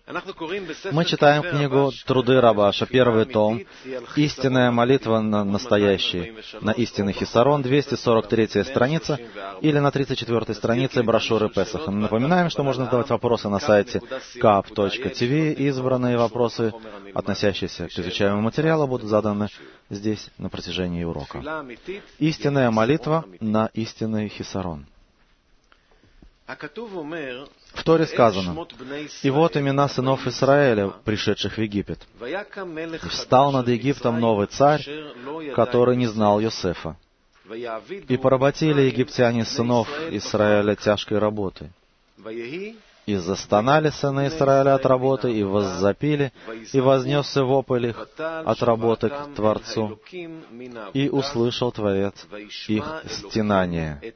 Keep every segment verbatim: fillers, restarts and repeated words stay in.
Мы читаем книгу «Труды Рабаша», первый том, «Истинная молитва на настоящий», на истинный Хисарон, двести сорок третья страница, или на тридцать четвёртой странице брошюры Песаха. Напоминаем, что можно задавать вопросы на сайте кап точка ти ви, и избранные вопросы, относящиеся к изучаемому материалу, будут заданы здесь на протяжении урока. Истинная молитва на истинный Хисарон. В Торе сказано: «И вот имена сынов Израиля, пришедших в Египет. И встал над Египтом новый царь, который не знал Йосефа. И поработили египтяне сынов Израиля тяжкой работой. И застонали сыны Израиля от работы, и воззапили, и вознесся вопль их от работы к Творцу, и услышал Творец их стенание».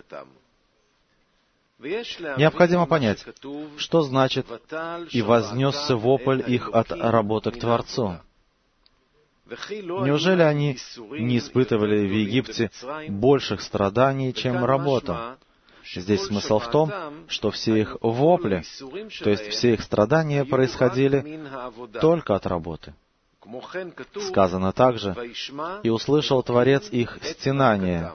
Необходимо понять, что значит «и вознесся вопль их от работы к Творцу». Неужели они не испытывали в Египте больших страданий, чем работа? Здесь смысл в том, что все их вопли, то есть все их страдания, происходили только от работы. Сказано также: «И услышал Творец их стенание».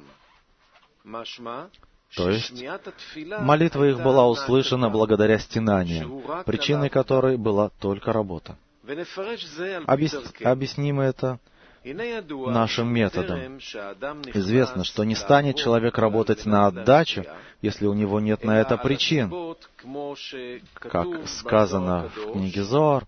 То есть молитва их была услышана благодаря стенаниям, причиной которой была только работа. Объяс... Объясним это нашим методом. Известно, что не станет человек работать на отдачу, если у него нет на это причин. Как сказано в книге Зоар,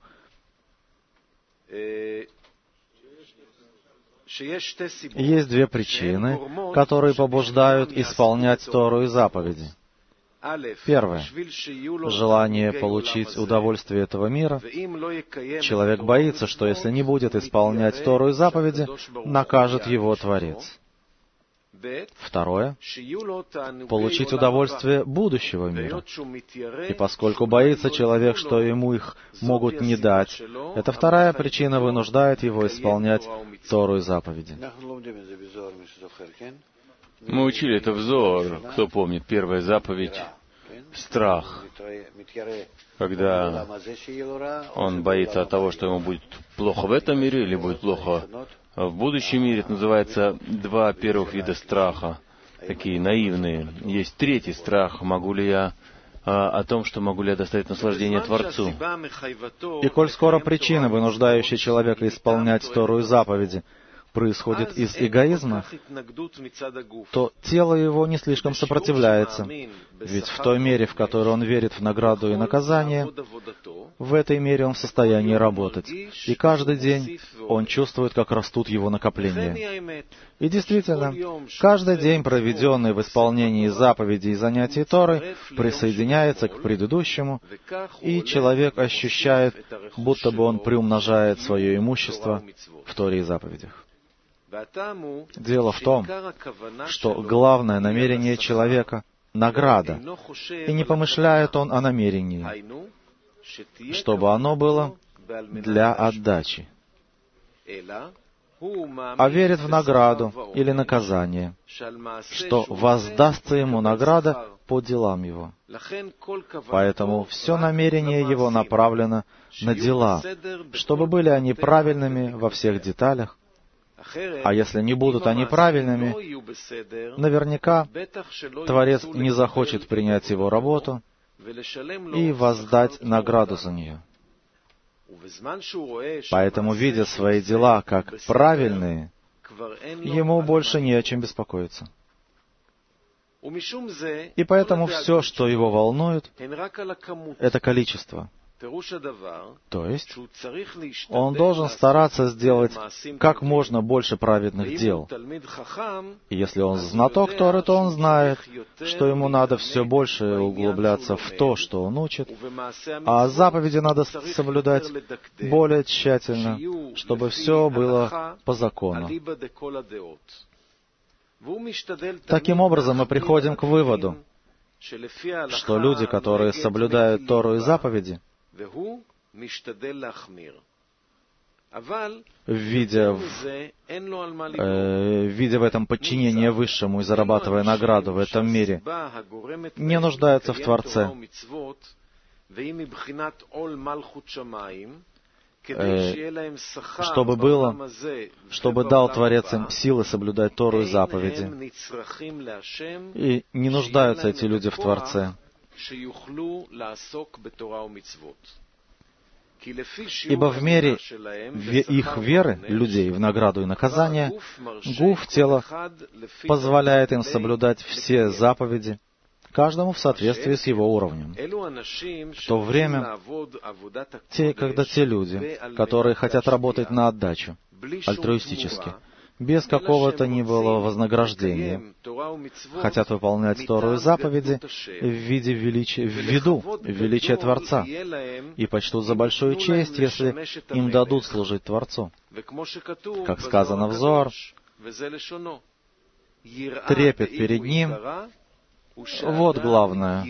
есть две причины, которые побуждают исполнять Тору и заповеди. Первое — желание получить удовольствие этого мира. Человек боится, что если не будет исполнять Тору и заповеди, накажет его Творец. Второе — получить удовольствие будущего мира. И поскольку боится человек, что ему их могут не дать, эта вторая причина вынуждает его исполнять Тору и заповеди. Мы учили это в Зоар. Кто помнит, первая заповедь — страх. Когда он боится от того, что ему будет плохо в этом мире или будет плохо в будущем мире. Это называется два первых вида страха, такие наивные. Есть третий страх: могу ли я а, о том, что могу ли я доставить наслаждение Творцу. И коль скоро причина, вынуждающая человека исполнять Тору и заповеди, происходит из эгоизма, то тело его не слишком сопротивляется, ведь в той мере, в которой он верит в награду и наказание, в этой мере он в состоянии работать, и каждый день он чувствует, как растут его накопления. И действительно, каждый день, проведенный в исполнении заповедей и занятий Торы, присоединяется к предыдущему, и человек ощущает, будто бы он приумножает свое имущество в Торе и заповедях. Дело в том, что главное намерение человека — награда, и не помышляет он о намерении, чтобы оно было для отдачи, а верит в награду или наказание, что воздастся ему награда по делам его. Поэтому все намерение его направлено на дела, чтобы были они правильными во всех деталях. А если не будут они правильными, наверняка Творец не захочет принять его работу и воздать награду за нее. Поэтому, видя свои дела как правильные, ему больше не о чем беспокоиться. И поэтому все, что его волнует, это количество. То есть он должен стараться сделать как можно больше праведных дел. И если он знаток Торы, то он знает, что ему надо все больше углубляться в то, что он учит, а заповеди надо соблюдать более тщательно, чтобы все было по закону. Таким образом, мы приходим к выводу, что люди, которые соблюдают Тору и заповеди, видя в, э, видя в этом подчинение Высшему и зарабатывая награду в этом мире, не нуждаются в Творце. чтобы было, чтобы дал Творец им силы соблюдать Тору и заповеди. И не нуждаются эти люди в Творце. Ибо в мере их веры, людей, в награду и наказание, гуф, тело, позволяет им соблюдать все заповеди, каждому в соответствии с его уровнем. В то время, те, когда те люди, которые хотят работать на отдачу, альтруистически, без какого-то ни было вознаграждения, хотят выполнять Тору и заповеди в виде величия, в виду величия Творца, и почтут за большую честь, если им дадут служить Творцу. Как сказано в Зоар, трепет перед Ним — вот главное.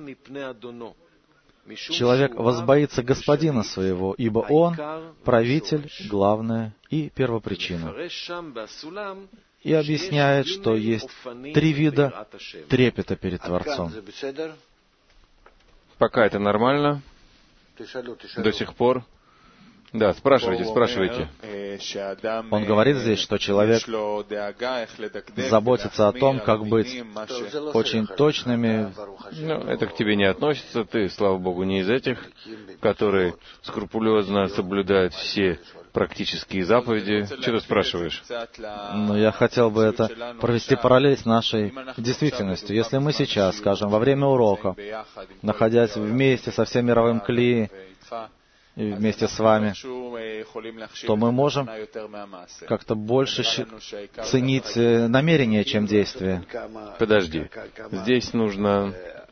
Человек возбоится Господина своего, ибо Он — правитель, главное и первопричина. И объясняет, что есть три вида трепета перед Творцом. Пока это нормально. До сих пор. Да, спрашивайте, спрашивайте. Он говорит здесь, что человек заботится о том, как быть очень точными. Ну, это к тебе не относится. Ты, слава Богу, не из этих, которые скрупулезно соблюдают все практические заповеди. Что ты спрашиваешь? Ну, я хотел бы это провести параллель с нашей действительностью. Если мы сейчас, скажем, во время урока, находясь вместе со всем мировым кли, и вместе с вами, то мы можем как-то больше ценить намерение, чем действие. Подожди. Здесь нужно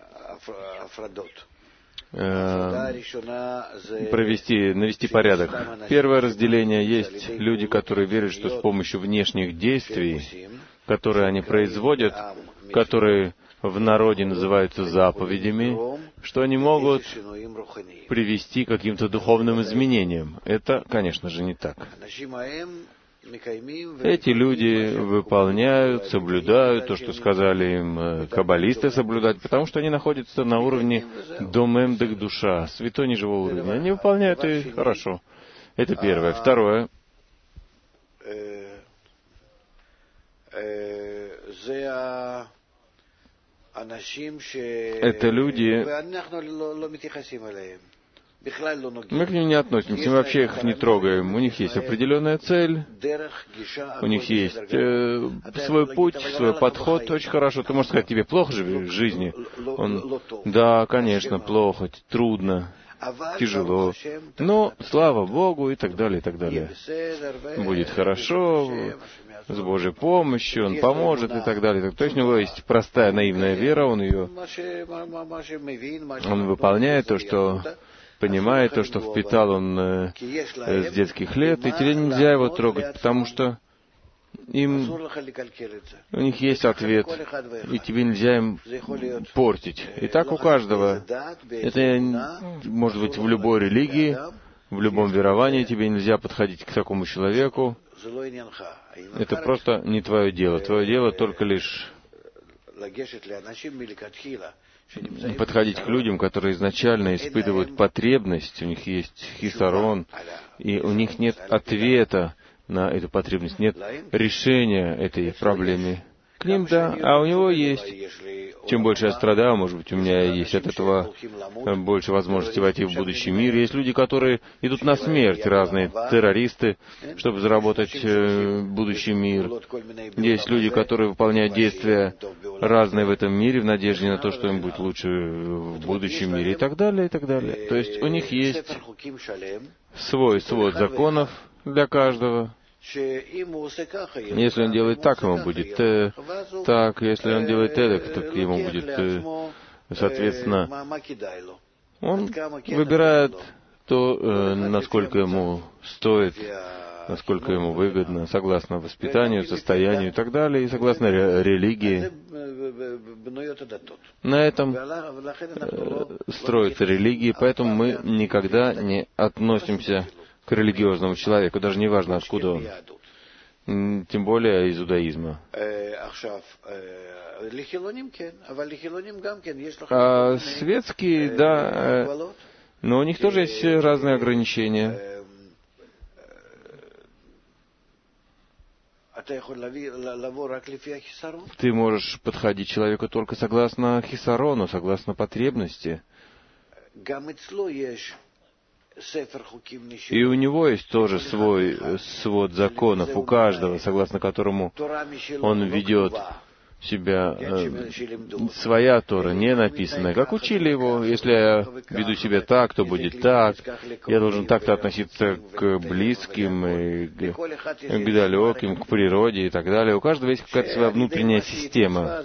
э, провести, навести порядок. Первое разделение есть люди, которые верят, что с помощью внешних действий, которые они производят, которые в народе называются заповедями, что они могут привести к каким-то духовным изменениям. Это, конечно же, не так. Эти люди выполняют, соблюдают то, что сказали им каббалисты соблюдать, потому что они находятся на уровне домем дек душа, святой неживого уровня. Они выполняют и хорошо. Это первое. Второе. Это люди, мы к ним не относимся, мы вообще их не трогаем. У них есть определенная цель, у них есть э, свой путь, свой подход. Очень хорошо. Ты можешь сказать, тебе плохо же в жизни? Он, да, конечно, плохо, трудно, тяжело. Но, слава Богу, и так далее, и так далее. Будет хорошо, с Божьей помощью, Он поможет, и так далее. То есть у него есть простая наивная вера, он ее, он выполняет то, что понимает, то, что впитал он э, с детских лет, и тебе нельзя его трогать, потому что им, у них есть ответ, и тебе нельзя им портить. И так у каждого. Это может быть в любой религии, в любом веровании, тебе нельзя подходить к такому человеку. Это просто не твое дело. Твое дело только лишь подходить к людям, которые изначально испытывают потребность, у них есть хисарон, и у них нет ответа на эту потребность, нет решения этой проблемы. К ним, да, а у него есть. Чем больше я страдаю, может быть, у меня есть от этого больше возможностей войти в будущий мир. Есть люди, которые идут на смерть, разные террористы, чтобы заработать э, будущий мир. Есть люди, которые выполняют действия разные в этом мире в надежде на то, что им будет лучше в будущем мире, и так далее, и так далее. То есть у них есть свой свод законов для каждого. Если он делает так, ему будет э, так. Если он делает эдак, так ему будет, э, соответственно, он выбирает то, э, насколько ему стоит, насколько ему выгодно, согласно воспитанию, состоянию и так далее, и согласно ре- религии. На этом э, строятся религии, поэтому мы никогда не относимся к религиозному человеку, даже не важно, откуда он. Тем более из иудаизма. А светские, да, но у них тоже есть разные ограничения. Ты можешь подходить человеку только согласно хисарону, согласно потребности. И у него есть тоже свой свод законов, у каждого, согласно которому он ведет себя, э, своя Тора, не написанная. Как учили его, если я веду себя так, то будет так. Я должен так-то относиться к близким, и к, к далеким, к природе и так далее. У каждого есть какая-то своя внутренняя система.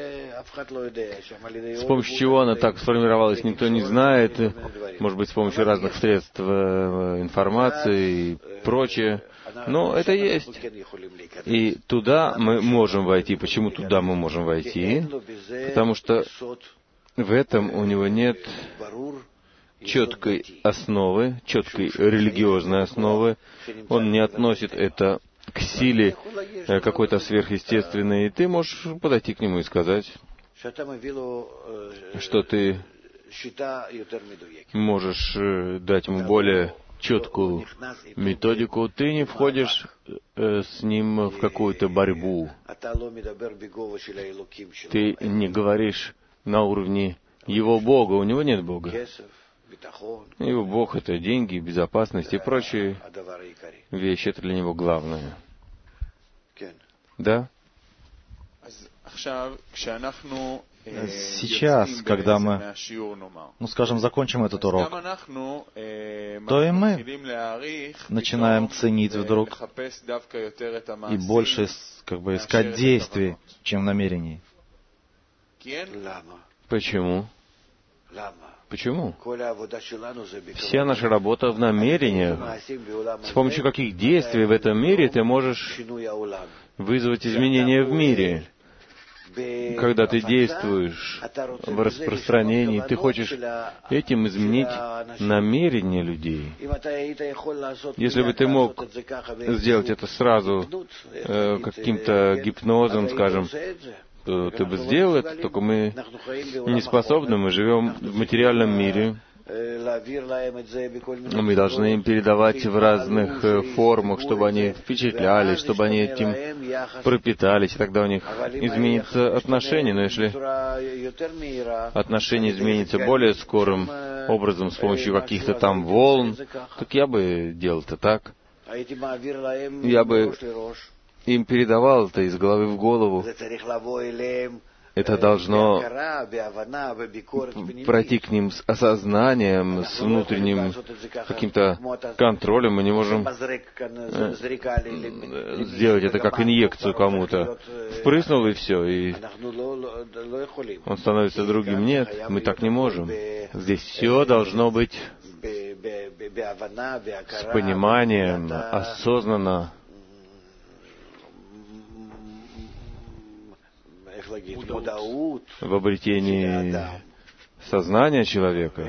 С помощью чего она так сформировалась, никто не знает. Может быть, с помощью разных средств информации и прочее. Но это есть. И туда мы можем войти. Почему туда мы можем войти? Потому что в этом у него нет четкой основы, четкой религиозной основы. Он не относит это к силе какой-то сверхъестественной. И ты можешь подойти к нему и сказать, что ты можешь дать ему более четкую методику, ты не входишь э, с ним в какую-то борьбу. Ты не говоришь на уровне его Бога, у него нет Бога. Его Бог — это деньги, безопасность и прочие вещи, это для него главное. Да? Сейчас, когда мы, ну, скажем, закончим этот урок, то и мы начинаем ценить вдруг и больше как бы искать действий, чем намерений. Почему? Почему? Вся наша работа в намерениях. С помощью каких действий в этом мире ты можешь вызвать изменения в мире? Когда ты действуешь в распространении, ты хочешь этим изменить намерения людей. Если бы ты мог сделать это сразу э, каким-то гипнозом, скажем, то ты бы сделал это, только мы не способны, мы живем в материальном мире. Мы должны им передавать в разных формах, чтобы они впечатляли, чтобы они этим пропитались, и тогда у них изменится отношение. Но если отношение изменится более скорым образом, с помощью каких-то там волн, так я бы делал это так. Я бы им передавал это из головы в голову. Это должно пройти к ним с осознанием, с внутренним каким-то контролем. Мы не можем сделать это как инъекцию кому-то. Впрыснул и все, и он становится другим. Нет, мы так не можем. Здесь все должно быть с пониманием, осознанно. В обретении сознания человека.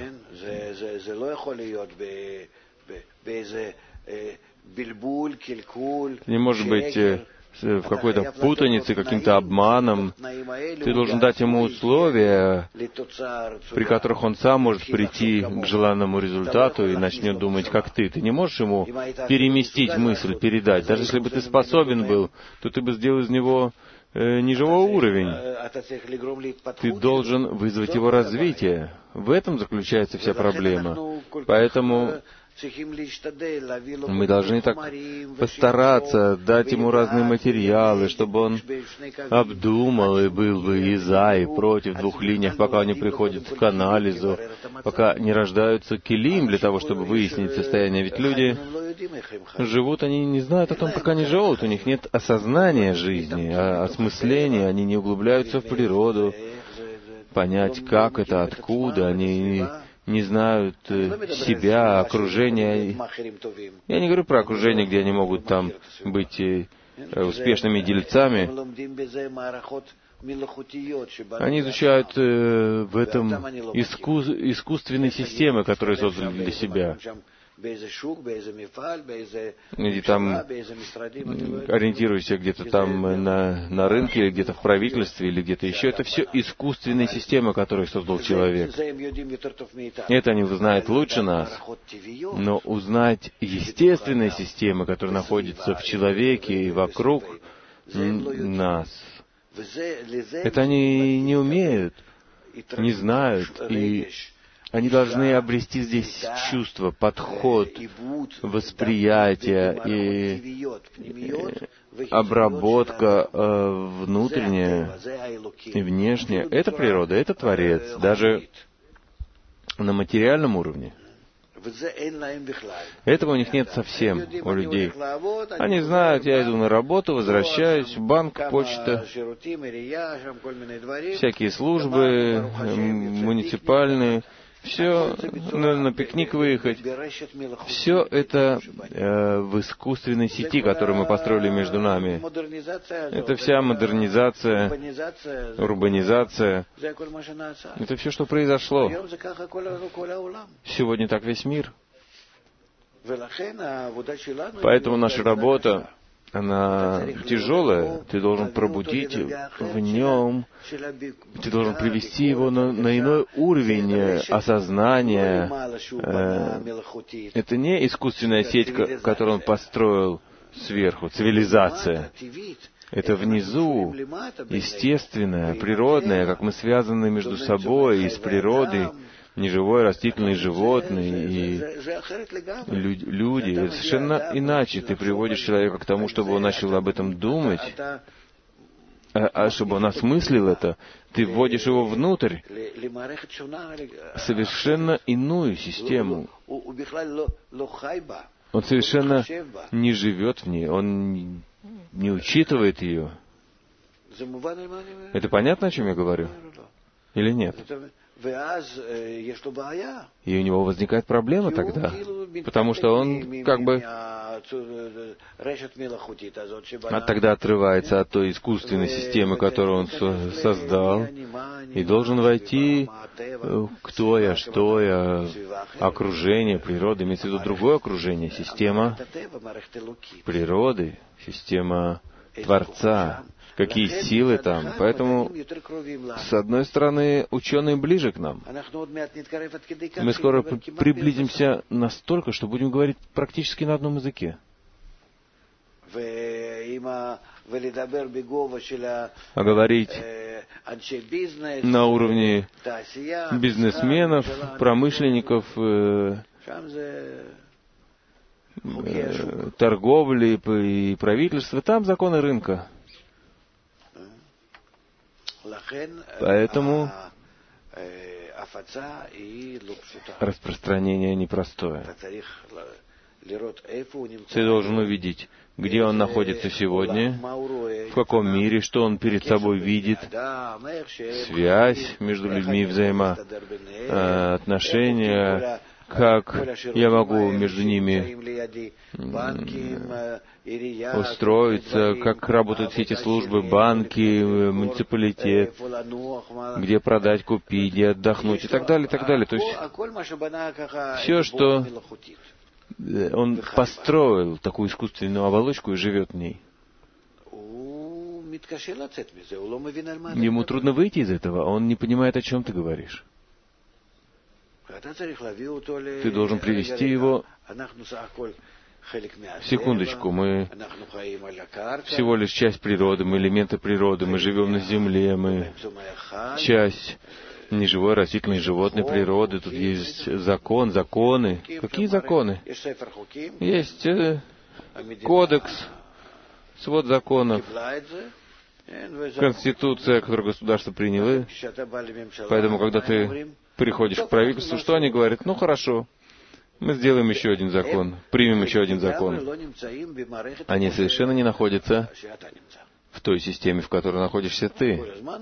Не может быть в какой-то путанице, каким-то обманом. Ты должен дать ему условия, при которых он сам может прийти к желанному результату и начнет думать, как ты. Ты не можешь ему переместить мысль, передать. Даже если бы ты способен был, то ты бы сделал из него неживой уровень. Ты должен вызвать его развитие. В этом заключается вся проблема. Поэтому мы должны так постараться дать ему разные материалы, чтобы он обдумал и был бы и за, и против в двух линиях, пока они приходят к анализу, пока не рождаются килим для того, чтобы выяснить состояние. Ведь люди живут, они не знают о том, как они живут, у них нет осознания жизни, осмысления, они не углубляются в природу, понять, как это, откуда, они не знают себя, окружения. Я не говорю про окружение, где они могут там быть успешными дельцами. Они изучают э, в этом иску... искусственные системы, которые создали для себя. и там ориентируешься где-то там на, на рынке, или где-то в правительстве, или где-то еще. Это все искусственные системы, которые создал человек. Это они узнают лучше нас. Но узнать естественные системы, которые находятся в человеке и вокруг нас, это они не умеют, не знают, и они должны обрести здесь чувство, подход, восприятие и обработка э, внутренняя и внешняя. Это природа, это Творец, даже на материальном уровне. Этого у них нет совсем, у людей. Они знают, я иду на работу, возвращаюсь, банк, почта, всякие службы, муниципальные, все, на, на пикник выехать. Все это э, в искусственной сети, которую мы построили между нами. Это вся модернизация, урбанизация. Это все, что произошло. Сегодня так весь мир. Поэтому наша работа, она тяжелая. Ты должен пробудить в нем, ты должен привести его на, на иной уровень осознания. Это не искусственная сеть, которую он построил сверху, цивилизация. Это внизу, естественное, природное, как мы связаны между собой и с природой, неживое, растительные, животные и люди. Это совершенно иначе. Ты приводишь человека к тому, чтобы он начал об этом думать, а, а чтобы он осмыслил это. Ты вводишь его внутрь, совершенно иную систему. Он совершенно не живет в ней, он не учитывает ее. Это понятно, о чем я говорю? Или нет? И у него возникает проблема тогда, потому что он как бы а тогда отрывается от той искусственной системы, которую он со- создал, и должен войти кто я, что я, окружение, природа, имеется в виду другое окружение, система природы, система Творца. Какие силы там. Поэтому, с одной стороны, ученые ближе к нам. Мы скоро приблизимся настолько, что будем говорить практически на одном языке. А говорить на уровне бизнесменов, промышленников, э, э, торговли и правительства, там законы рынка. Поэтому распространение непростое. Ты должен увидеть, где он находится сегодня, в каком мире, что он перед собой видит, связь между людьми, взаимоотношения, как я могу между ними устроиться, как работают все эти службы, банки, муниципалитет, где продать, купить, где отдохнуть и так далее, и так далее. То есть все, что он построил, такую искусственную оболочку и живет в ней. Ему трудно выйти из этого, он не понимает, о чем ты говоришь. Ты должен привести его... Секундочку, мы всего лишь часть природы, мы элементы природы, мы живем на земле, мы часть неживой, растительной, животной природы. Тут есть закон, законы. Какие законы? Есть э, кодекс, свод законов, конституция, которую государство приняло. Поэтому, когда ты приходишь к правительству, что они говорят? Ну, хорошо. Мы сделаем еще один закон, примем еще один закон. Они совершенно не находятся в той системе, в которой находишься ты.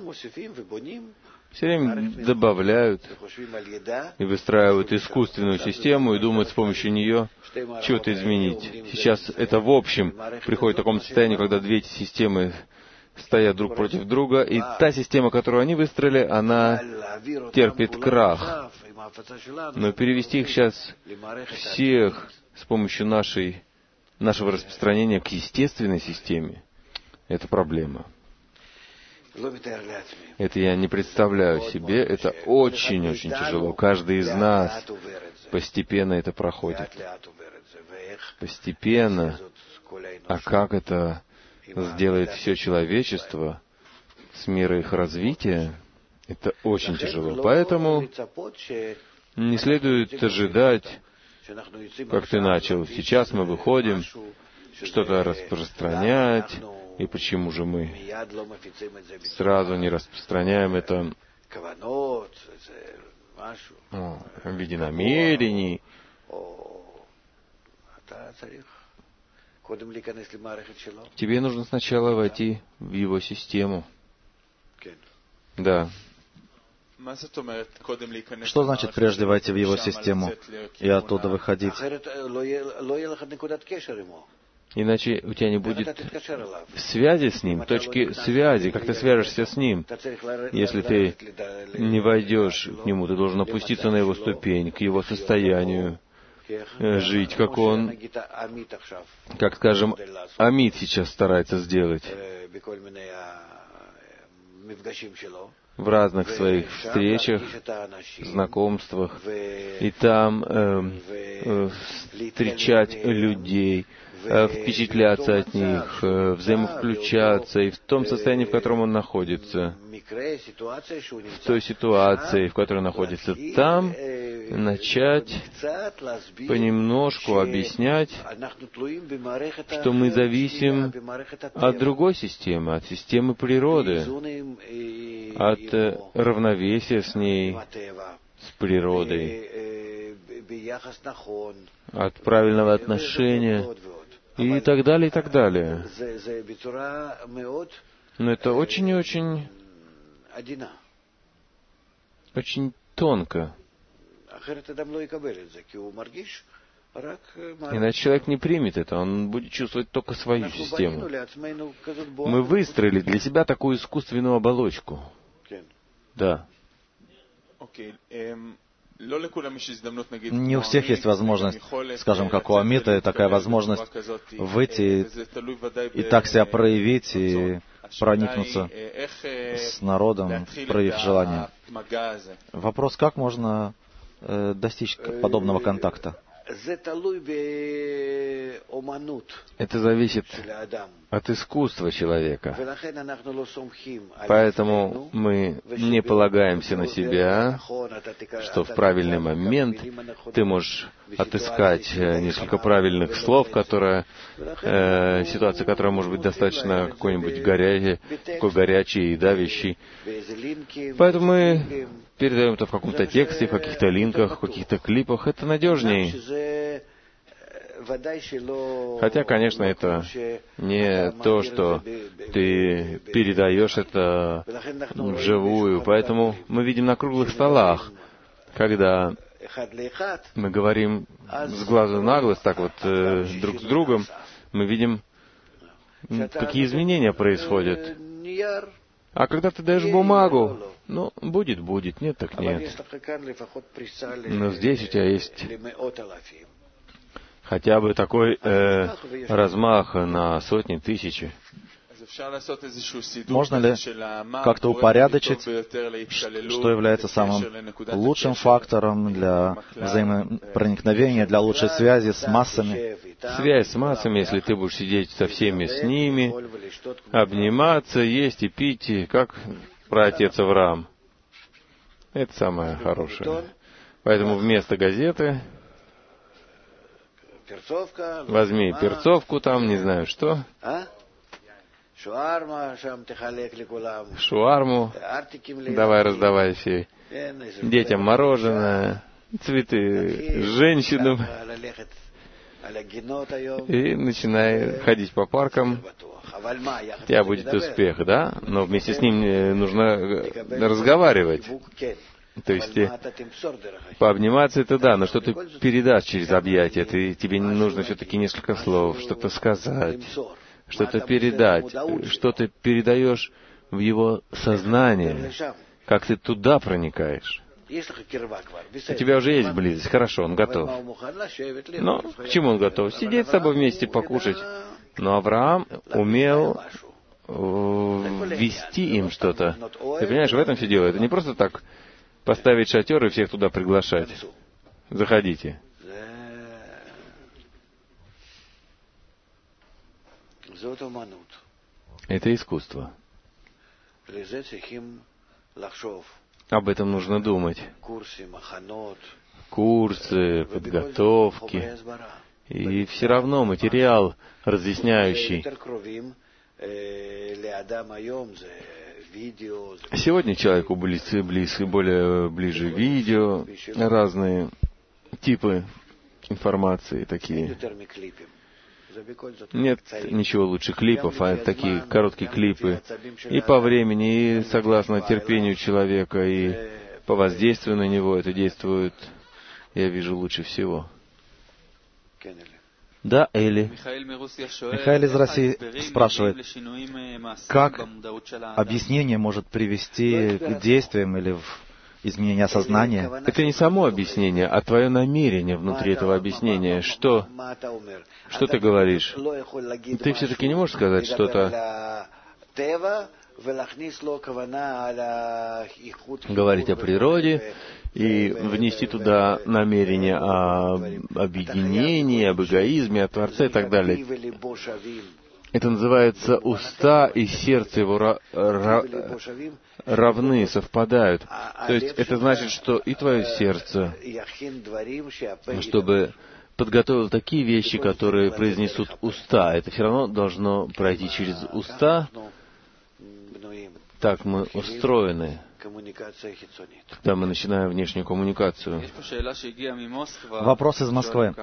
Все время добавляют и выстраивают искусственную систему и думают с помощью нее что-то изменить. Сейчас это в общем приходит к такому состоянию, когда две эти системы стоят друг против друга, и та система, которую они выстроили, она терпит крах. Но перевести их сейчас всех с помощью нашей, нашего распространения к естественной системе — это проблема. Это я не представляю себе, это очень-очень тяжело. Каждый из нас постепенно это проходит. Постепенно. А как это сделает все человечество с мерой их развития, это очень тяжело. Поэтому не следует ожидать, как ты начал. Сейчас мы выходим что-то распространять, и почему же мы сразу не распространяем это о, в виде намерений? Тебе нужно сначала войти в его систему. Да. Что значит прежде войти в его систему и оттуда выходить? Иначе у тебя не будет связи с ним, точки связи, как ты свяжешься с ним. Если ты не войдешь к нему, ты должен опуститься на его ступень, к его состоянию, жить, как он, как, скажем, Амит сейчас старается сделать в разных своих встречах, знакомствах, и там э, э, встречать людей, э, впечатляться от них, э, взаимовключаться, и в том состоянии, в котором он находится, в той ситуации, в которой он находится, там начать понемножку объяснять, что мы зависим от другой системы, от системы природы, от равновесия с ней, с природой, от правильного отношения и так далее, и так далее. Но это очень и очень, очень тонко. Иначе человек не примет это, он будет чувствовать только свою систему. Мы выстроили для себя такую искусственную оболочку. Да. Не у всех есть возможность, скажем, как у Амита, такая возможность выйти и, и так себя проявить, и проникнуться с народом, проявив желание. Вопрос, как можно э, достичь подобного контакта? Это зависит от искусства человека. Поэтому мы не полагаемся на себя, что в правильный момент ты можешь отыскать несколько правильных слов, которые, э, ситуация, которая может быть достаточно какой-нибудь горячей, такой горячей и давящей. Поэтому мы передаем это в каком-то тексте, в каких-то линках, в каких-то клипах. Это надежнее. Хотя, конечно, это не то, что ты передаешь это вживую. Поэтому мы видим на круглых столах, когда мы говорим с глазу на глаз, так вот, э, друг с другом, мы видим, какие изменения происходят. А когда ты даешь бумагу, ну, будет, будет, нет, так нет. Но здесь у тебя есть хотя бы такой э, размах на сотни, тысячи. Можно ли как-то упорядочить, что является самым лучшим фактором для взаимопроникновения, для лучшей связи с массами? Связь с массами, если ты будешь сидеть со всеми с ними, обниматься, есть и пить, и как праотец Авраам. Это самое хорошее. Поэтому вместо газеты возьми перцовку там, не знаю что, шуарму, давай раздавай всей. Детям мороженое, цветы женщинам. И начинай ходить по паркам. У тебя будет успех, да? Но вместе с ним нужно разговаривать. То есть пообниматься это да, но что ты передашь через объятия? Ты, тебе не нужно все-таки несколько слов, что-то сказать, что-то передать, что ты передаешь в его сознание, как ты туда проникаешь. У тебя уже есть близость, хорошо, он готов. Но к чему он готов? Сидеть с тобой вместе, покушать. Но Авраам умел ввести им что-то. Ты понимаешь, в этом все дело. Это не просто так поставить шатер и всех туда приглашать. Заходите. Это искусство. Об этом нужно думать. Курсы, подготовки. И все равно материал разъясняющий. Сегодня человеку близко, близко, более ближе видео, разные типы информации такие. Нет ничего лучше клипов, а такие короткие клипы и по времени, и согласно терпению человека, и по воздействию на него это действует, я вижу, лучше всего. Да, Эли. Михаил из России спрашивает, как объяснение может привести к действиям или в изменение сознания? Это не само объяснение, а твое намерение внутри этого объяснения. Что, что ты говоришь? Ты все-таки не можешь сказать что-то, говорить о природе и внести туда намерение о объединении, об эгоизме, о Творце и так далее. Это называется уста и сердце его ра- ра- равны, совпадают. То есть это значит, что и твое сердце, чтобы подготовил такие вещи, которые произнесут уста, это все равно должно пройти через уста. Так мы устроены, когда мы начинаем внешнюю коммуникацию. Вопрос из Москвы.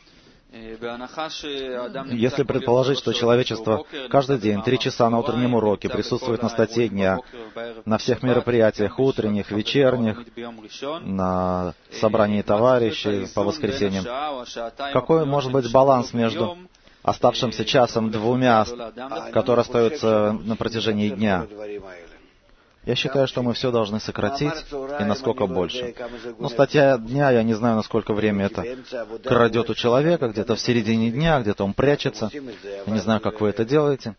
Если предположить, что человечество каждый день три часа на утреннем уроке присутствует на статье дня, на всех мероприятиях утренних, вечерних, на собрании товарищей по воскресеньям, какой может быть баланс между оставшимся часом-двумя, который остается на протяжении дня? Я считаю, что мы все должны сократить, и насколько больше. Но статья дня, я не знаю, насколько время это крадет у человека, где-то в середине дня, где-то он прячется. Я не знаю, как вы это делаете.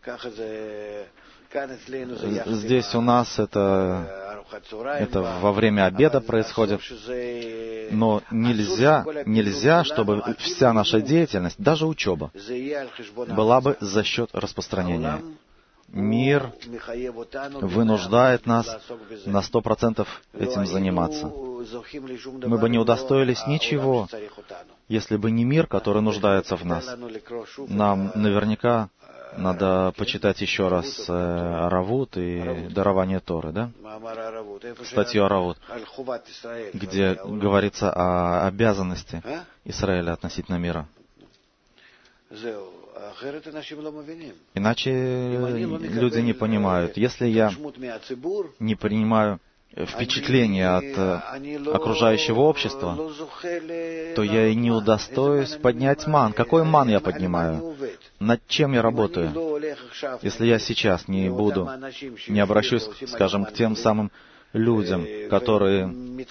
Здесь у нас это, это во время обеда происходит. Но нельзя, нельзя, чтобы вся наша деятельность, даже учеба, была бы за счет распространения. Мир вынуждает нас на сто процентов этим заниматься. Мы бы не удостоились ничего, если бы не мир, который нуждается в нас. Нам наверняка надо почитать еще раз э, Аравут и дарование Торы, да? Статью Аравут, где говорится о обязанности Израиля относительно мира. Иначе люди не понимают. Если я не принимаю впечатление от окружающего общества, то я и не удостоюсь поднять ман. Какой ман я поднимаю? Над чем я работаю? Если я сейчас не буду, не обращусь, скажем, к тем самым людям, которые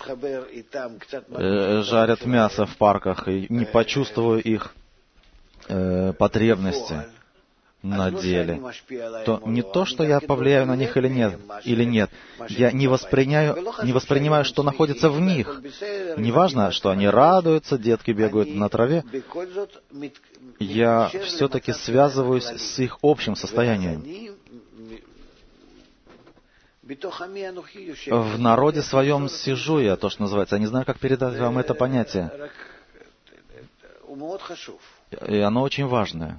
э, жарят мясо в парках, и не почувствую их э, потребности на деле, то не то, что я повлияю на них или нет, или нет, я не воспринимаю, не воспринимаю, что находится в них. Неважно, что они радуются, детки бегают на траве, я все-таки связываюсь с их общим состоянием. В народе своем сижу я, то, что называется. Я не знаю, как передать вам это понятие. И оно очень важное.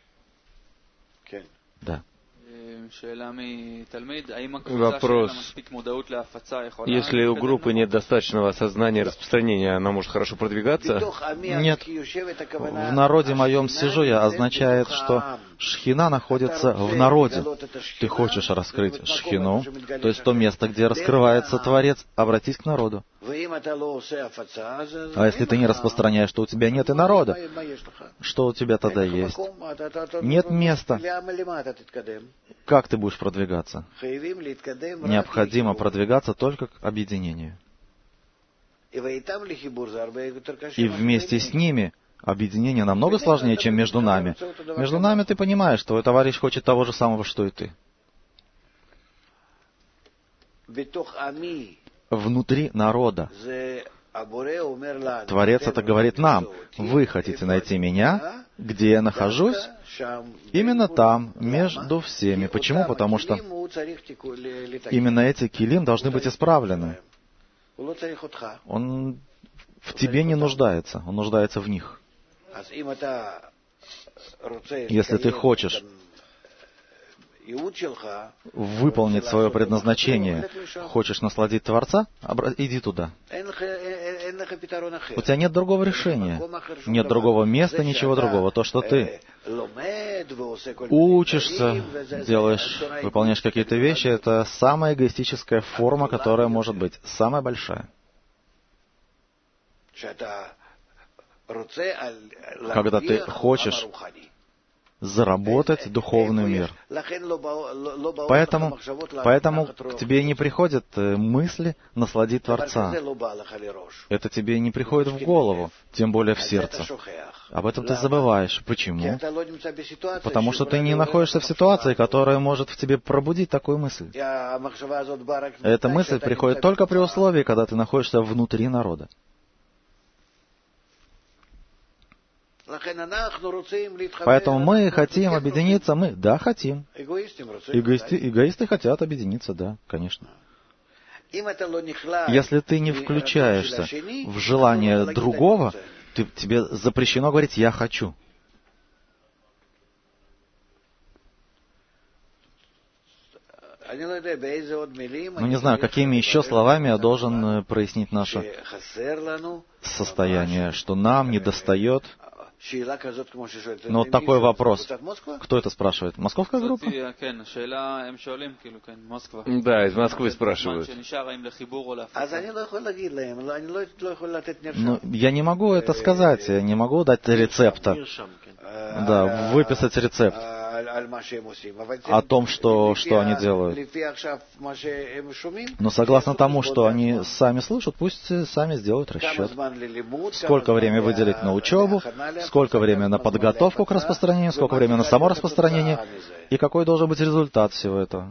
Да. Вопрос. Если у группы нет достаточного осознания распространения, она может хорошо продвигаться? Нет. В народе моем сижу я означает, что шхина находится в народе. Ты хочешь раскрыть шхину, то есть то место, где раскрывается Творец, обратись к народу. А если ты не распространяешь, что у тебя нет и народа, что у тебя тогда есть? Нет места. Как ты будешь продвигаться? Необходимо продвигаться только к объединению. И вместе с ними объединение намного сложнее, чем между нами. Между нами ты понимаешь, твой товарищ хочет того же самого, что и ты. Внутри народа Творец это говорит нам. Вы хотите найти меня, где я нахожусь? Именно там, между всеми. Почему? Потому что именно эти килим должны быть исправлены. Он в тебе не нуждается, он нуждается в них. Если ты хочешь выполнить свое предназначение, хочешь насладить Творца, иди туда. У тебя нет другого решения, нет другого места, ничего другого. То, что ты учишься, делаешь, выполняешь какие-то вещи, это самая эгоистическая форма, которая может быть, самая большая. Когда ты хочешь заработать духовный мир. Поэтому, поэтому к тебе не приходят мысли насладить Творца. Это тебе не приходит в голову, тем более в сердце. Об этом ты забываешь. Почему? Потому что ты не находишься в ситуации, которая может в тебе пробудить такую мысль. Эта мысль приходит только при условии, когда ты находишься внутри народа. Поэтому мы хотим объединиться, мы, да, хотим. Эгоисты, эгоисты хотят объединиться, да, конечно. Если ты не включаешься в желание другого, ты, тебе запрещено говорить «я хочу». Ну, не знаю, какими еще словами я должен прояснить наше состояние, что нам недостает. Но вот такой вопрос. Кто это спрашивает? Московская группа? Да, из Москвы спрашивают. Ну, я не могу это сказать, я не могу дать рецепта. Да, выписать рецепт о том, что, что они делают. Но согласно тому, что они сами слышат, пусть сами сделают расчет. Сколько времени выделить на учебу, сколько времени на подготовку к распространению, сколько времени на само распространение, и какой должен быть результат всего этого.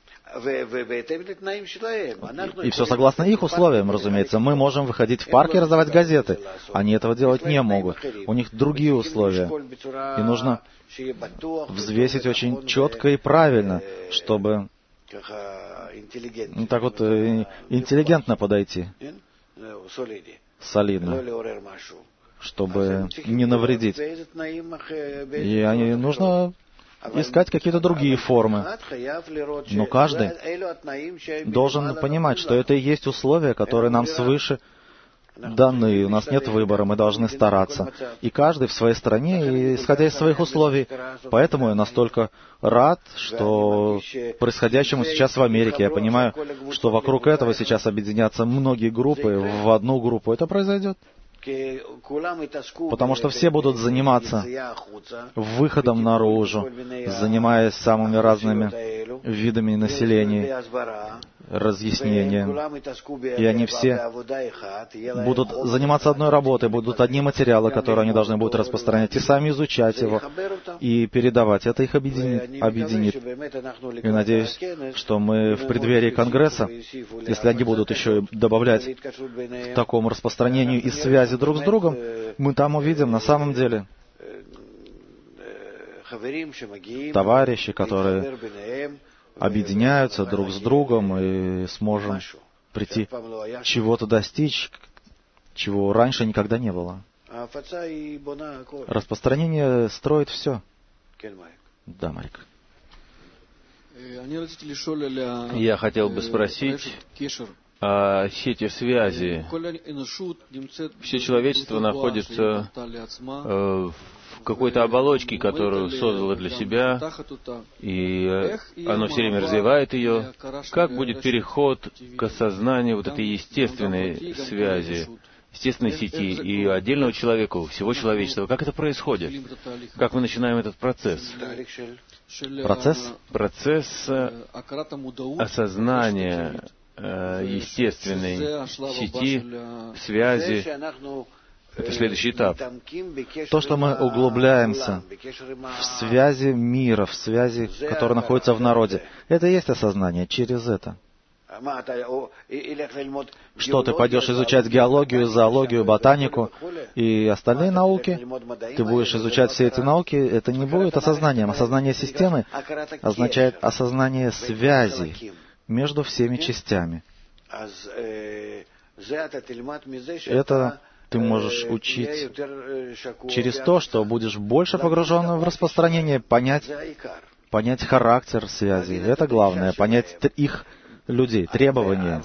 И все согласно их условиям, разумеется. Мы можем выходить в парк и раздавать газеты. Они этого делать не могут. У них другие условия. И нужно взвесить очень четко и правильно, чтобы ну, так вот интеллигентно подойти, солидно, чтобы не навредить. И они, нужно искать какие-то другие формы. Но каждый должен понимать, что это и есть условия, которые нам свыше даны. У нас нет выбора, мы должны стараться. И каждый в своей стране, исходя из своих условий. Поэтому я настолько рад, что происходящему сейчас в Америке. Я понимаю, что вокруг этого сейчас объединятся многие группы в одну группу. Это произойдет. Потому что все будут заниматься выходом наружу, занимаясь самыми разными видами населения, разъяснением. И они все будут заниматься одной работой, будут одни материалы, которые они должны будут распространять, и сами изучать его, и передавать. Это их объединит. объединит. И надеюсь, что мы в преддверии Конгресса, если они будут еще и добавлять к такому распространению и связи друг с другом, мы там увидим на самом деле товарищи, которые объединяются друг с другом и сможем прийти чего-то достичь, чего раньше никогда не было. Распространение строит все. Да, Марик. Я хотел бы спросить о сети связи. Все человечество находится э, в какой-то оболочке, которую создало для себя, и оно все время развивает ее. Как будет переход к осознанию вот этой естественной связи, естественной сети и отдельного человека, всего человечества? Как это происходит? Как мы начинаем этот процесс? Процесс? Процесс осознания э, естественной сети, связи. Это следующий этап. То, что мы углубляемся в связи мира, в связи, которые находятся в народе, это и есть осознание через это. Что, ты пойдешь изучать геологию, зоологию, ботанику и остальные науки? Ты будешь изучать все эти науки, это не будет осознанием. Осознание системы означает осознание связи между всеми частями. Это ты можешь учить через то, что будешь больше погружен в распространение, понять, понять характер связи. Это главное, понять их людей, требования,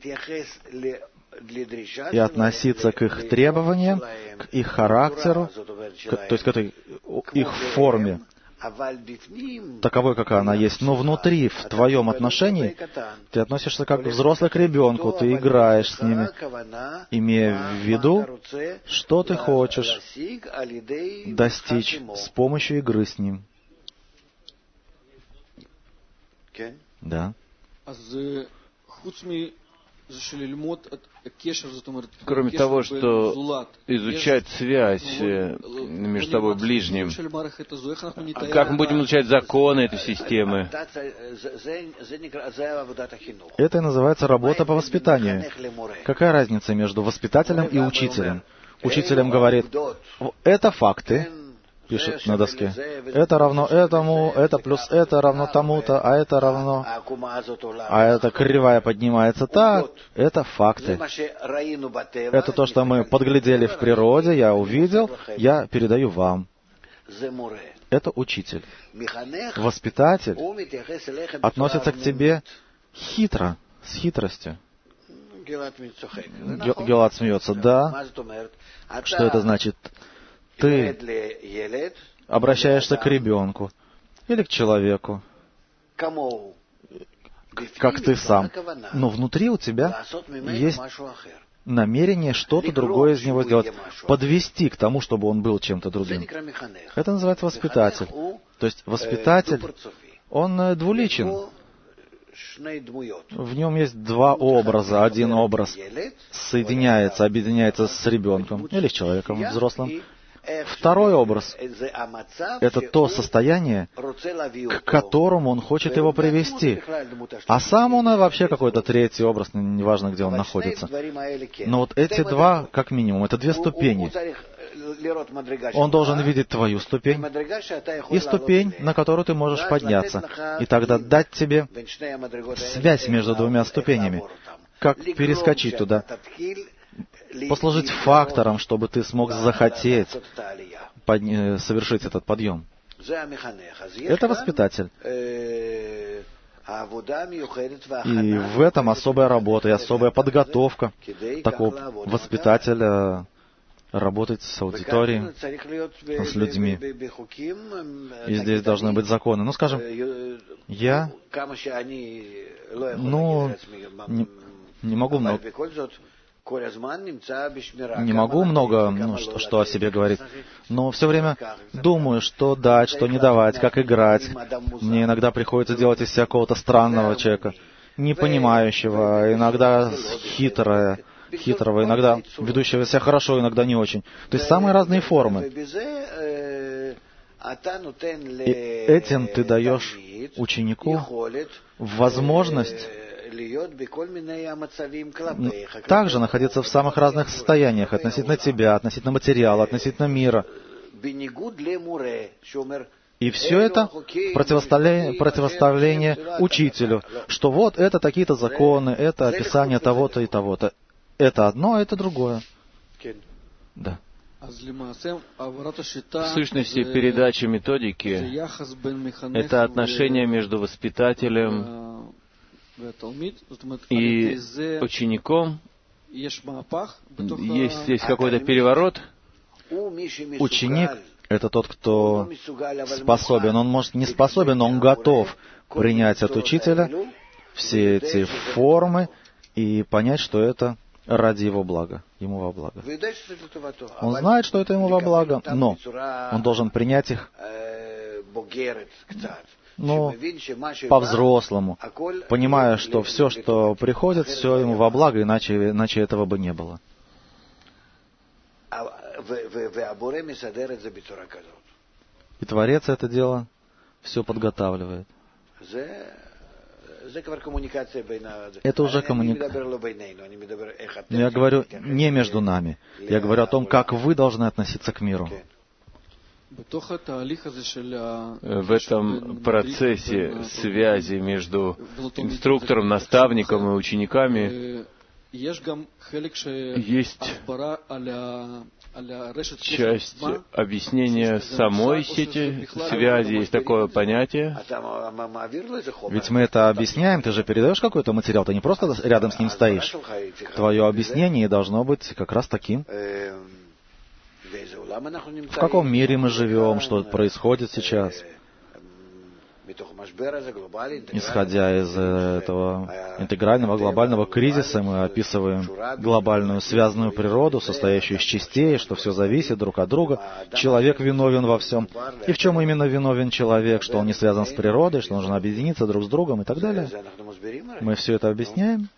и относиться к их требованиям, к их характеру, к, то есть к этой их форме, таковой, какая она есть. Но внутри, в твоем отношении, ты относишься как взрослый к ребенку, ты играешь с ними, имея в виду, что ты хочешь достичь с помощью игры с ним. Да. Кроме того, что изучать связь между тобой и ближним, как мы будем изучать законы этой системы? Это и называется работа по воспитанию. Какая разница между воспитателем и учителем? Учителем говорит, это факты, пишет на доске. Это равно этому, это плюс это равно тому-то, а это равно... А эта кривая поднимается так. Это факты. Это то, что мы подглядели в природе, я увидел, я передаю вам. Это учитель. Воспитатель относится к тебе хитро, с хитростью. Гелат смеется. Да. Что это значит? Ты обращаешься к ребенку или к человеку, как ты сам. Но внутри у тебя есть намерение что-то другое из него сделать, подвести к тому, чтобы он был чем-то другим. Это называется воспитатель. То есть воспитатель, он двуличен. В нем есть два образа. Один образ соединяется, объединяется с ребенком или с человеком взрослым. Второй образ — это то состояние, к которому он хочет его привести. А сам он вообще какой-то третий образ, неважно, где он находится. Но вот эти два, как минимум, это две ступени. Он должен видеть твою ступень и ступень, на которую ты можешь подняться, и тогда дать тебе связь между двумя ступенями. Как перескочить туда? Послужить фактором, чтобы ты смог захотеть под... совершить этот подъем. Это воспитатель. И в этом особая работа и особая подготовка такого воспитателя работать с аудиторией, с людьми. И здесь должны быть законы. Ну, скажем, я ну, не, не могу много... Не могу много, ну, что, что о себе говорить, но все время думаю, что дать, что не давать, как играть. Мне иногда приходится делать из себя какого-то странного человека, не понимающего, иногда хитрого, хитрого, иногда ведущего себя хорошо, иногда не очень. То есть самые разные формы. И этим ты даешь ученику возможность также находиться в самых разных состояниях относительно тебя, относительно материала, относительно мира. И все это противоставление, противоставление учителю, что вот это такие-то законы, это описание того-то и того-то. Это одно, а это другое. Да. В сущности, передача методики — это отношение между воспитателем и учеником. Есть здесь какой-то переворот. Ученик — это тот, кто способен. Он, может, не способен, но он готов принять от учителя все эти формы и понять, что это ради его блага, ему во благо. Он знает, что это ему во благо, но он должен принять их ну, по-взрослому, понимая, что все, что приходит, все ему во благо, иначе, иначе этого бы не было. И Творец это дело все подготавливает. Это уже коммуникация. Но я говорю не между нами. Я говорю о том, как вы должны относиться к миру. В этом процессе связи между инструктором, наставником и учениками есть часть объяснения самой сети связи, есть такое понятие. Ведь мы это объясняем, ты же передаешь какой-то материал, ты не просто рядом с ним стоишь. Твое объяснение должно быть как раз таким. В каком мире мы живем, что происходит сейчас? Исходя из этого интегрального глобального кризиса, мы описываем глобальную связанную природу, состоящую из частей, что все зависит друг от друга. Человек виновен во всем. И в чем именно виновен человек? Что он не связан с природой, что нужно объединиться друг с другом и так далее. Мы все это объясняем.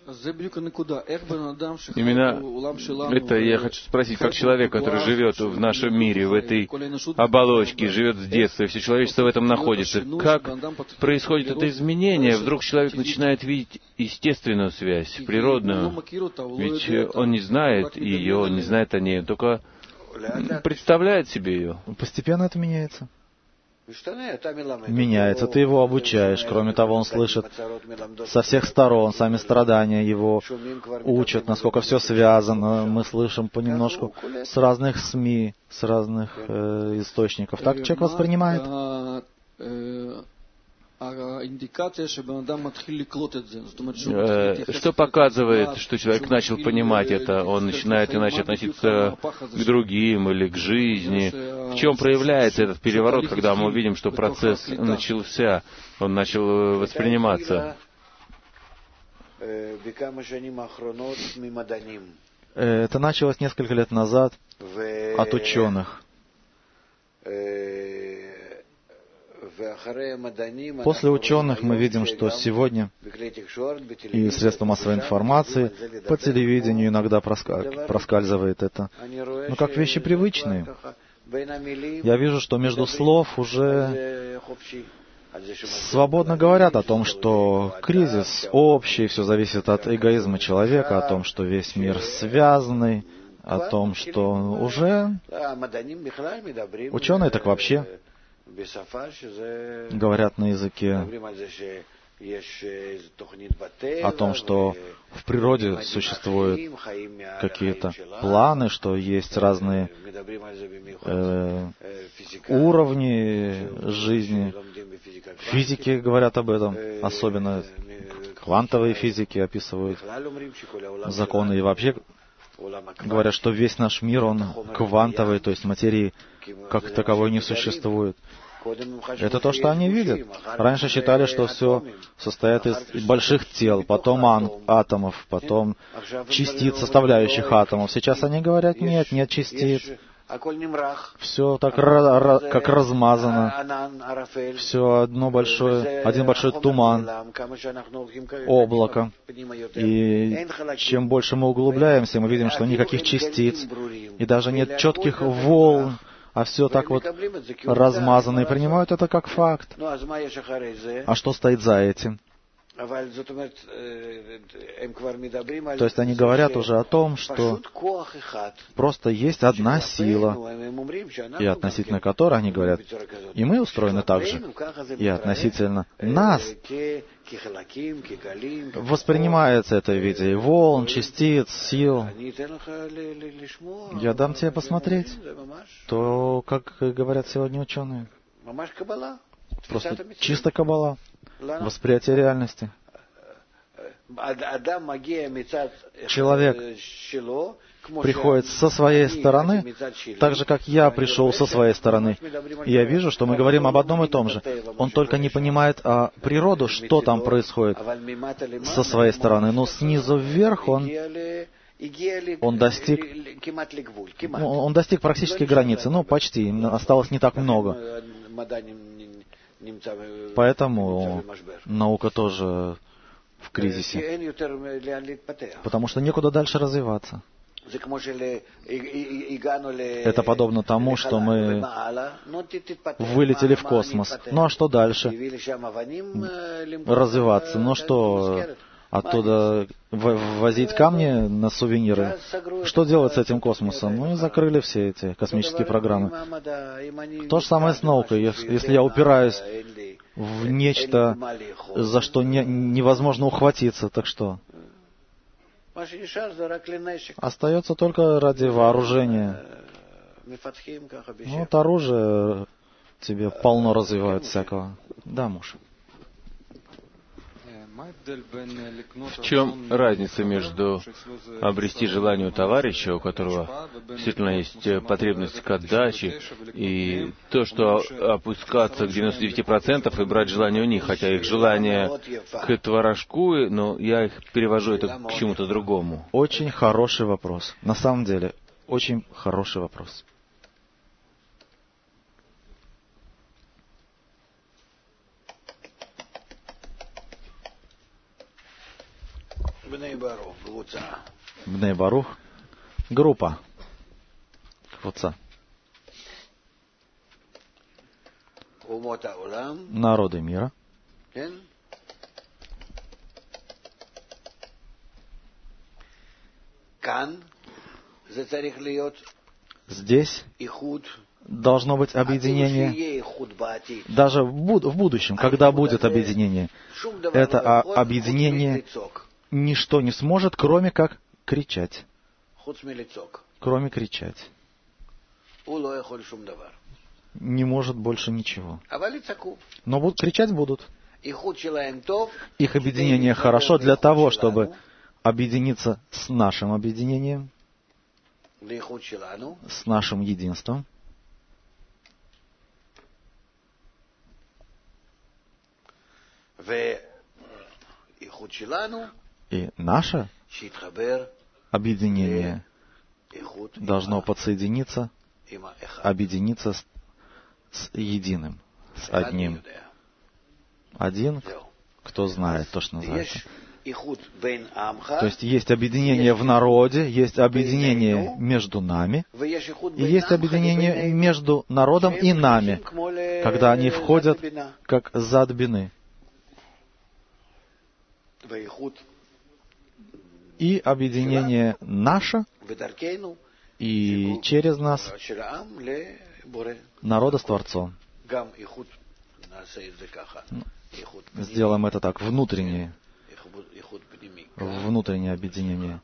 Именно это я хочу спросить, как человек, который живет в нашем мире, в этой оболочке, живет с детства, и все человечество в этом находится, как происходит это изменение? Вдруг человек начинает видеть естественную связь, природную, ведь он не знает ее, он не знает о ней, он только представляет себе ее. Постепенно это меняется. Меняется, ты его обучаешь. Кроме того, он слышит со всех сторон сами страдания, его учат, насколько все связано. Мы слышим понемножку с разных СМИ, с разных э, источников. Так человек воспринимает. Что показывает, что человек начал понимать это? Он начинает иначе относиться к другим или к жизни. В чем проявляется этот переворот, когда мы увидим, что процесс начался, он начал восприниматься? Это началось несколько лет назад от ученых. После ученых мы видим, что сегодня и средства массовой информации, по телевидению иногда проскальзывает это. Но как вещи привычные. Я вижу, что между слов уже свободно говорят о том, что кризис общий, все зависит от эгоизма человека, о том, что весь мир связанный, о том, что уже ученые так вообще говорят на языке о том, что в природе существуют какие-то планы, что есть разные э, уровни жизни. Физики говорят об этом, особенно квантовые физики описывают законы и вообще говорят, что весь наш мир, он квантовый, то есть материи как таковой не существует. Это то, что они видят. Раньше считали, что все состоит из больших тел, потом атомов, потом частиц, составляющих атомов. Сейчас они говорят, нет, нет частиц. Все так как размазано. Все одно большое, один большой туман, облако. И чем больше мы углубляемся, мы видим, что никаких частиц, и даже нет четких волн, а все так вот размазано, и принимают это как факт. А что стоит за этим? То есть они говорят уже о том, что просто есть одна сила, и относительно которой они говорят, и мы устроены так же, и относительно нас воспринимается это в виде волн, частиц, сил. Я дам тебе посмотреть то, как говорят сегодня ученые. Просто чисто каббала. Восприятие реальности. Человек приходит со своей стороны, так же, как я пришел со своей стороны. И я вижу, что мы говорим об одном и том же. Он только не понимает а, природу, что там происходит со своей стороны. Но снизу вверх он, он достиг, он достиг практически границы. Ну, почти. Осталось не так много. Поэтому наука тоже в кризисе, потому что некуда дальше развиваться. Это подобно тому, что мы вылетели в космос. Ну а что дальше? Развиваться. Ну что, оттуда возить камни на сувениры? Что делать с этим космосом? Ну и закрыли все эти космические программы. То же самое с наукой. Если я упираюсь в нечто, за что не, невозможно ухватиться, так что? Остается только ради вооружения. Ну, вот оружие тебе полно развивает всякого. Да, муж. В чем разница между обрести желание у товарища, у которого действительно есть потребность к отдаче, и то, что опускаться к девяноста девяти процентам и брать желание у них, хотя их желание к творожку, но я их перевожу это к чему-то другому? Очень хороший вопрос. На самом деле, очень хороший вопрос. Бней Барух. Группа. Квуца. Народы мира. Здесь должно быть объединение, даже в будущем, когда будет объединение. Это объединение ничто не сможет, кроме как кричать. Кроме кричать. Не может больше ничего. Но будут, кричать будут. Их объединение хорошо для того, чтобы объединиться с нашим объединением, с нашим единством. И наше объединение должно подсоединиться, объединиться с, с единым, с одним. Один, кто знает то, что называется. То есть есть объединение в народе, есть объединение между нами, и есть объединение между народом и нами, когда они входят как зад бины. И объединение наше, и через нас народа с Творцом. Сделаем это так, внутреннее, внутреннее объединение.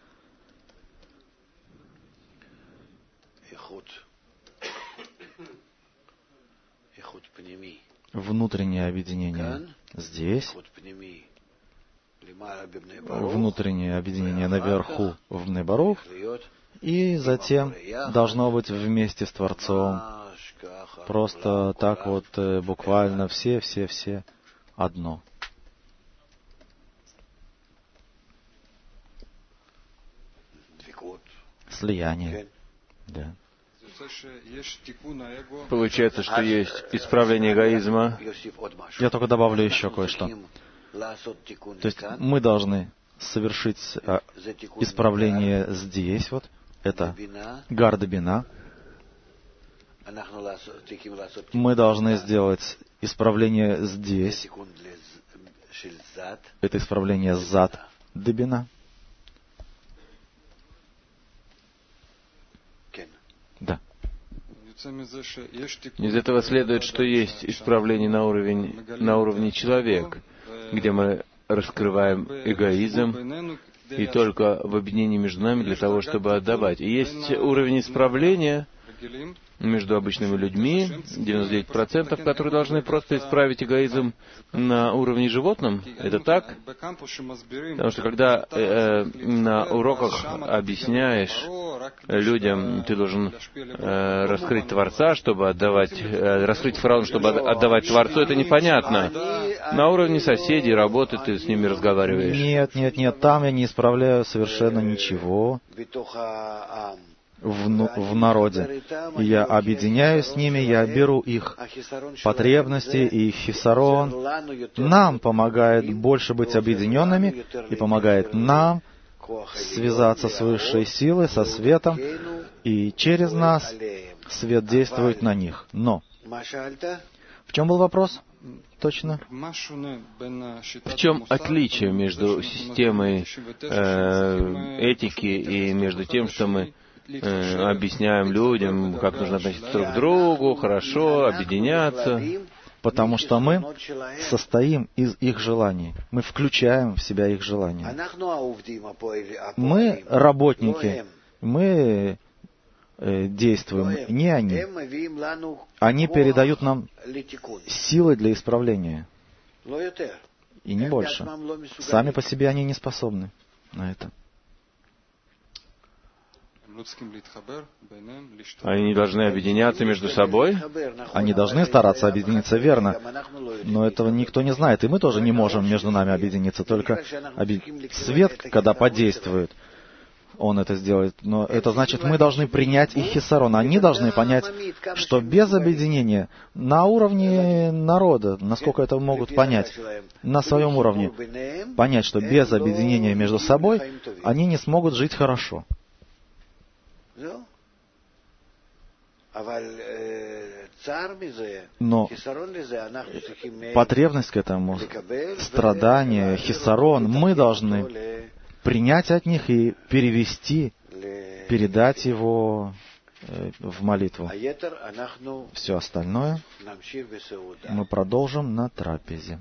Внутреннее объединение здесь, внутреннее объединение наверху в Бней Барух, и затем должно быть вместе с Творцом. Просто так вот, буквально все, все, все одно. Слияние. Да. Получается, что есть исправление эгоизма. Я только добавлю еще кое-что. То есть мы должны совершить а, исправление здесь, вот, это гарда бина. Мы должны сделать исправление здесь. Это исправление зад дебина. Да. Из этого следует, что есть исправление на уровень, на уровне человека, где мы раскрываем эгоизм, и только в объединении между нами для того, чтобы отдавать. И есть уровень исправления между обычными людьми, девяносто девять процентов, которые должны просто исправить эгоизм на уровне животном. Это так? Потому что когда э, на уроках объясняешь людям, ты должен э, раскрыть Творца, чтобы отдавать, э, раскрыть фараона, чтобы отдавать Творцу, это непонятно. На уровне соседей, работы, ты с ними разговариваешь. Нет, нет, нет, там я не исправляю совершенно ничего. в, в народе. И я объединяюсь с ними, я беру их потребности и хисарон. Нам помогает больше быть объединенными и помогает нам связаться с высшей силой, со светом, и через нас свет действует на них. Но в чем был вопрос? Точно. В чем отличие между системой э, этики и между тем, что мы э, объясняем людям, как нужно относиться друг к другу, хорошо, объединяться? Потому что мы состоим из их желаний. Мы включаем в себя их желания. Мы работники. Мы действуем, не они. Они передают нам силы для исправления. И не больше. Сами по себе они не способны на это. Они не должны объединяться между собой? Они должны стараться объединиться, верно. Но этого никто не знает. И мы тоже не можем между нами объединиться. Только оби... свет, когда подействует, он это сделает. Но это значит, мы должны принять их хисарон. Они должны понять, что без объединения на уровне народа, насколько это могут понять, на своем уровне, понять, что без объединения между собой они не смогут жить хорошо. Но потребность к этому, страдание, хисарон, мы должны принять от них и перевести, передать его в молитву. Все остальное мы продолжим на трапезе.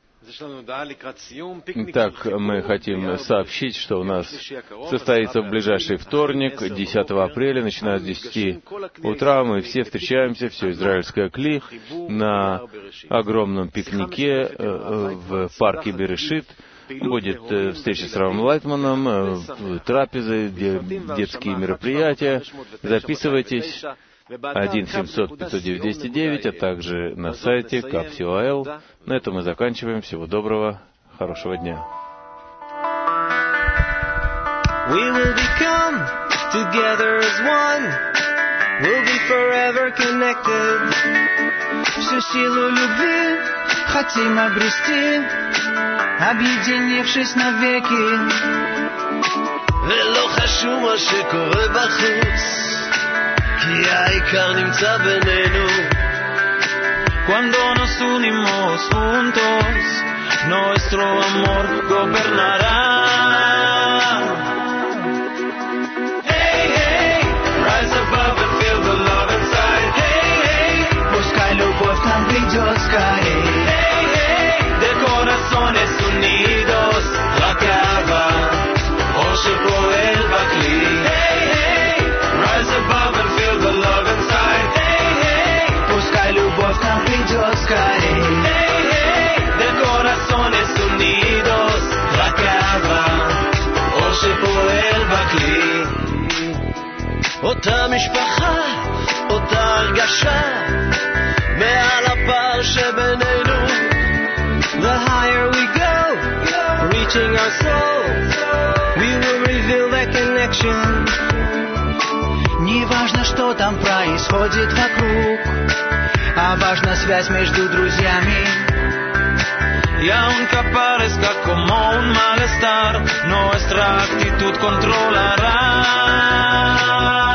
Так, мы хотим сообщить, что у нас состоится в ближайший вторник, десятого апреля, начиная с десяти утра. Мы все встречаемся, все израильское Кли, на огромном пикнике в парке Берешит. Будет встреча с Равом Лайтманом, трапезы, детские мероприятия. Записывайтесь. один семьсот пятьсот девять двести девять, а также на сайте капсиоэл. На этом мы заканчиваем. Всего доброго, хорошего дня. We will become together as one. We'll be forever connected. Всю силу любви хотим обрести, объединившись навеки. ולא חשוב מה שקורה בחוץ, כי העיקר נמצא בינינו. Cuando nos unimos juntos, nuestro amor gobernará. Hey, hey, rise above and feel the love inside. Hey, hey, пускай любовь к нам придет скорее. Hey, hey, de corazones unidos, la cava, Osher poel bakli. Hey, hey, rise above and feel the love inside. Hey, hey, пускай любовь к нам придет скорее. Hey, hey, de corazones unidos, la cava, Osher poel bakli. אותה משפחה, אותה הרגשה, מעל הפער שבינינו. The higher we go, reaching our soul, we will reveal that connection. Не важно, что там происходит вокруг, а важна связь между друзьями. Y aunque parezca como un malestar, nuestra actitud controlará.